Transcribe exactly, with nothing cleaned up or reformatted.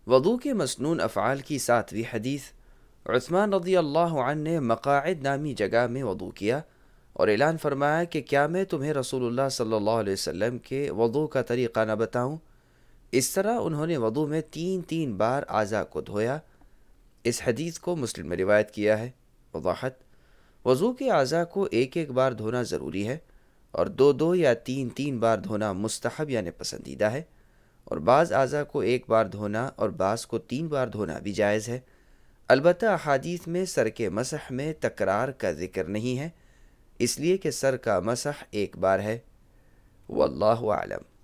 वज़ू के मसनून अफ़आल की सातवीं हदीस। उस्मान रज़ियल्लाहु अन्हु ने मक़ाइद नामी जगह में वज़ू किया और ऐलान फरमाया कि क्या मैं तुम्हें रसूलुल्लाह सल्लल्लाहु अलैहि वसल्लम के वज़ू का तरीक़ा न बताऊँ। इस तरह उन्होंने वज़ू में तीन तीन बार आज़ा को धोया। इस हदीस को मुस्लिम में रिवायत किया है। वज़ाहत: वज़ू के आज़ा को एक एक बार धोना ज़रूरी है और दो दो या तीन तीन बार धोना मुस्तहब यानी पसंदीदा है, और बाज़ आज़ा को एक बार धोना और बाज़ को तीन बार धोना भी जायज़ है। अलबत्ता अहादीस में सर के मसह में तकरार का ज़िक्र नहीं है, इसलिए कि सर का मसह एक बार है। वल्लाहु आलम।